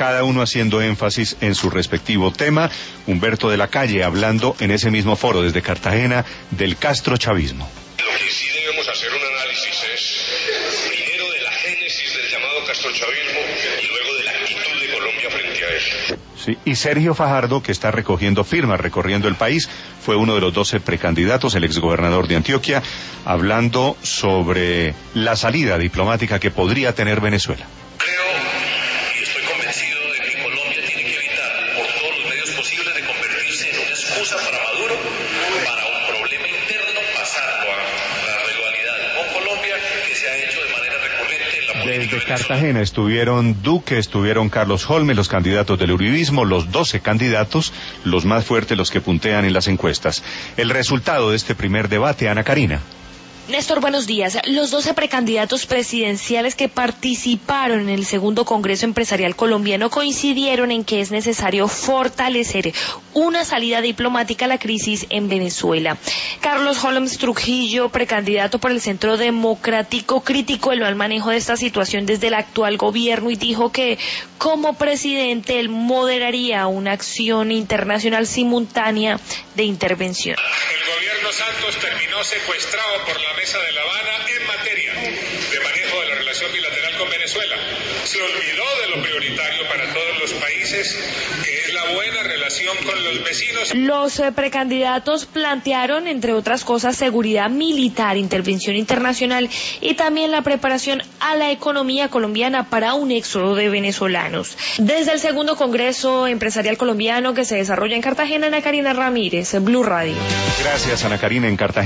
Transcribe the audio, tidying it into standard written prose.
cada uno haciendo énfasis en su respectivo tema. Humberto de la Calle hablando en ese mismo foro desde Cartagena del castrochavismo. Lo que sí debemos hacer un análisis es primero de la génesis del llamado castrochavismo y luego de la actitud de Colombia frente a él. Sí, y Sergio Fajardo, que está recogiendo firmas, recorriendo el país, fue uno de los 12 precandidatos, el exgobernador de Antioquia, hablando sobre la salida diplomática que podría tener Venezuela. Creo y estoy convencido de que Colombia tiene que evitar por todos los medios posibles de convertirse en una excusa para Maduro, para un problema interno, pasarlo a la rivalidad con Colombia que se ha hecho de manera recurrente en la política Desde venezolana. Cartagena estuvieron Duque, estuvieron Carlos Holmes, los candidatos del uribismo, los 12 candidatos, los más fuertes, los que puntean en las encuestas. El resultado de este primer debate, Ana Karina. Néstor, buenos días. Los 12 precandidatos presidenciales que participaron en el segundo Congreso Empresarial Colombiano coincidieron en que es necesario fortalecer una salida diplomática a la crisis en Venezuela. Carlos Holmes Trujillo, precandidato por el Centro Democrático, criticó el mal manejo de esta situación desde el actual gobierno y dijo que, como presidente, él moderaría una acción internacional simultánea de intervención. El gobierno Santos terminó secuestrado por la Mesa de La Habana en materia de manejo de la relación bilateral con Venezuela. Se olvidó de lo prioritario para todos los países, que es la buena relación con los vecinos. Los precandidatos plantearon, entre otras cosas, seguridad militar, intervención internacional y también la preparación a la economía colombiana para un éxodo de venezolanos. Desde el segundo Congreso Empresarial Colombiano que se desarrolla en Cartagena, Ana Karina Ramírez, Blue Radio. Gracias, Ana Karina, en Cartagena.